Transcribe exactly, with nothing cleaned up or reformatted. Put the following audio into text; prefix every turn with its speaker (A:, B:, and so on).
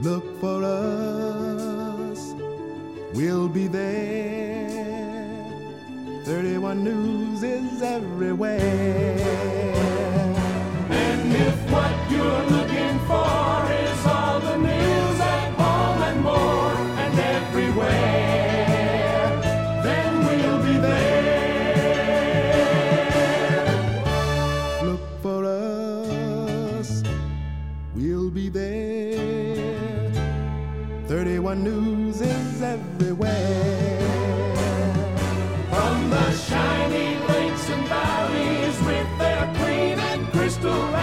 A: Look for us, we'll be there. thirty-one News is everywhere.
B: And if what you're looking for is all the news at home and more and everywhere, then we'll be there.
A: Look for us, we'll be there. thirty-one News is everywhere.
B: From the shiny lakes and valleys with their clean and crystal